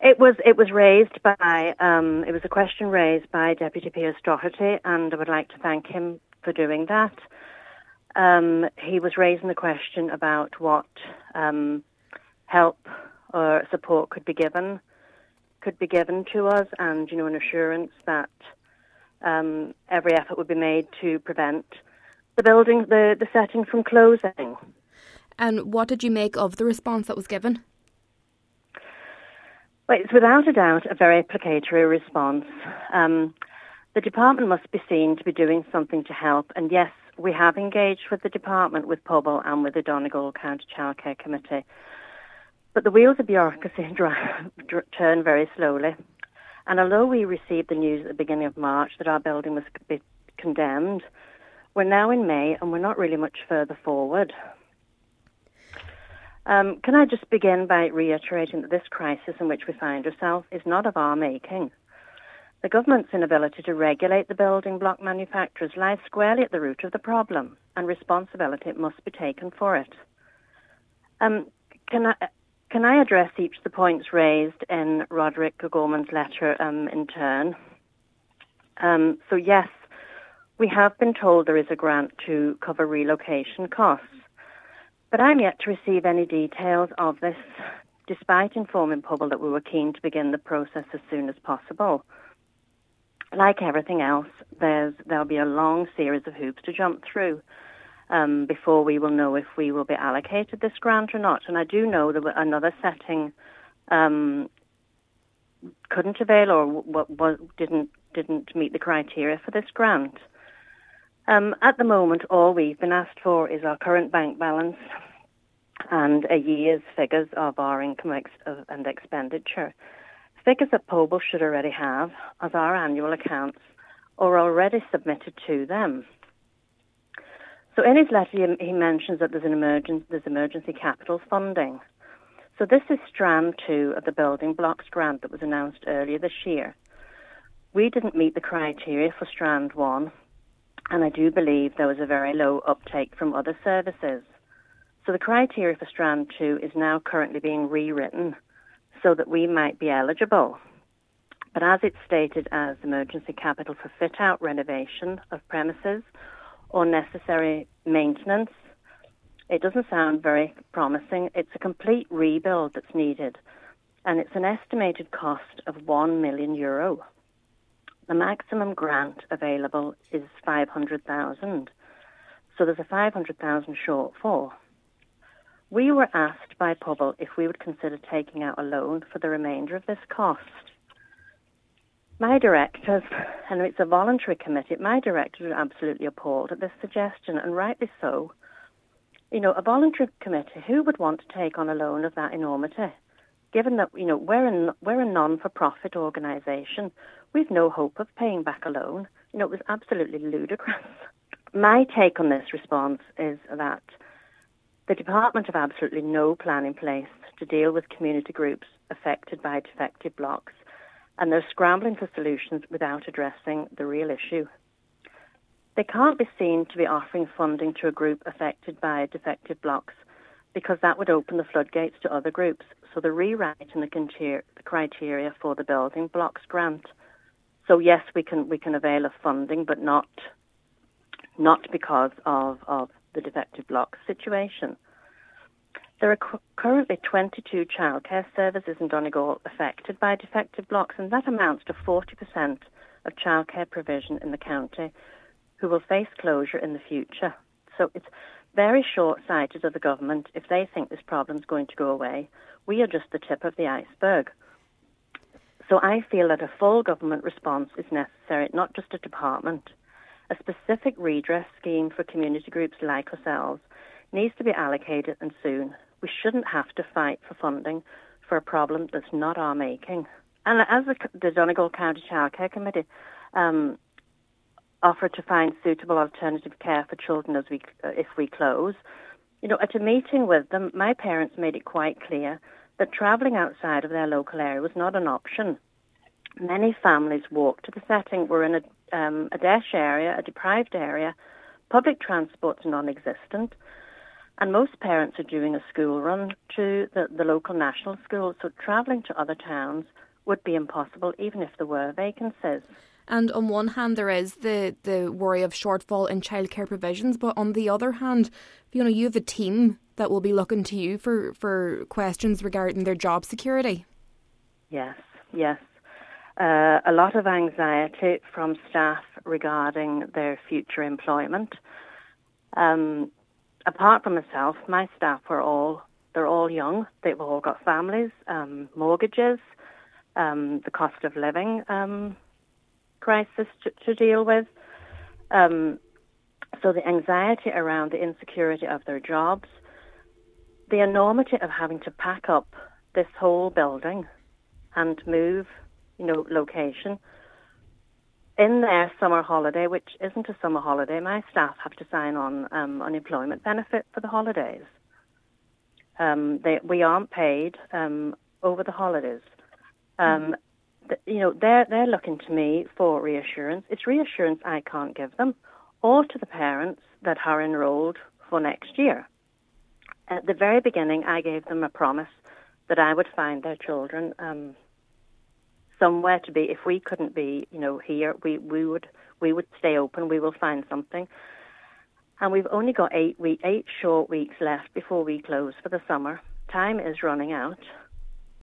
It was raised by it was a question raised by Deputy Piers Doherty, and I would like to thank him for doing that. He was raising the question about what help or support could be given to us, and an assurance that every effort would be made to prevent the setting from closing. And what did you make of the response that was given? Well, it's without a doubt a very placatory response. The department must be seen to be doing something to help, and yes, we have engaged with the department, with Pobal and with the Donegal County Childcare Committee. But the wheels of bureaucracy turn very slowly. And although we received the news at the beginning of March that our building was condemned, we're now in May and we're not really much further forward. Can I just begin by reiterating that this crisis in which we find ourselves is not of our making. The government's inability to regulate the building block manufacturers lies squarely at the root of the problem, and responsibility must be taken for it. Can I address each of the points raised in Roderick O'Gorman's letter in turn? So yes, we have been told there is a grant to cover relocation costs, but I'm yet to receive any details of this, despite informing Pobal that we were keen to begin the process as soon as possible. Like everything else, there'll be a long series of hoops to jump through before we will know if we will be allocated this grant or not. And I do know that another setting couldn't avail or didn't meet the criteria for this grant. At the moment, all we've been asked for is our current bank balance and a year's figures of our income and expenditure. Figures that Pobal should already have, as our annual accounts are already submitted to them. So in his letter, he mentions that there's emergency capital funding. So this is Strand 2 of the Building Blocks grant that was announced earlier this year. We didn't meet the criteria for Strand 1, and I do believe there was a very low uptake from other services. So the criteria for Strand 2 is now currently being rewritten so that we might be eligible. But as it's stated as emergency capital for fit-out, renovation of premises or necessary maintenance, it doesn't sound very promising. It's a complete rebuild that's needed, and it's an estimated cost of €1 million. The maximum grant available is 500,000, so there's a 500,000 shortfall. We were asked by Pobal if we would consider taking out a loan for the remainder of this cost. My directors, and it's a voluntary committee, my directors are absolutely appalled at this suggestion, and rightly so. A voluntary committee, who would want to take on a loan of that enormity? Given that, we're a non-for-profit organisation, we've no hope of paying back a loan. It was absolutely ludicrous. My take on this response is that the department have absolutely no plan in place to deal with community groups affected by defective blocks, and they're scrambling for solutions without addressing the real issue. They can't be seen to be offering funding to a group affected by defective blocks because that would open the floodgates to other groups. So they're rewriting the criteria for the Building Blocks grant. So yes, we can avail of funding, but not because of the defective blocks situation. There are currently 22 childcare services in Donegal affected by defective blocks, and that amounts to 40% of childcare provision in the county who will face closure in the future. So it's very short-sighted of the government if they think this problem is going to go away. We are just the tip of the iceberg. So I feel that a full government response is necessary, not just a department. A specific redress scheme for community groups like ourselves needs to be allocated, and soon. We shouldn't have to fight for funding for a problem that's not our making. And as the Donegal County Childcare Committee offered to find suitable alternative care for children if we close, at a meeting with them, my parents made it quite clear that travelling outside of their local area was not an option. Many families walk to the setting. We're in a DESH area, a deprived area. Public transport's non-existent. And most parents are doing a school run to the local national school, so travelling to other towns would be impossible, even if there were vacancies. And on one hand, there is the worry of shortfall in childcare provisions, but on the other hand, you have a team that will be looking to you for questions regarding their job security. Yes. A lot of anxiety from staff regarding their future employment. Apart from myself, my staff they're all young. They've all got families, mortgages, the cost of living crisis to deal with. So the anxiety around the insecurity of their jobs, the enormity of having to pack up this whole building and move, location. In their summer holiday, which isn't a summer holiday, my staff have to sign on unemployment benefit for the holidays. We aren't paid over the holidays. They're looking to me for reassurance. It's reassurance I can't give them, or to the parents that are enrolled for next year. At the very beginning, I gave them a promise that I would find their children somewhere to be. If we couldn't be, here, we would stay open. We will find something. And we've only got 8 short weeks left before we close for the summer. Time is running out.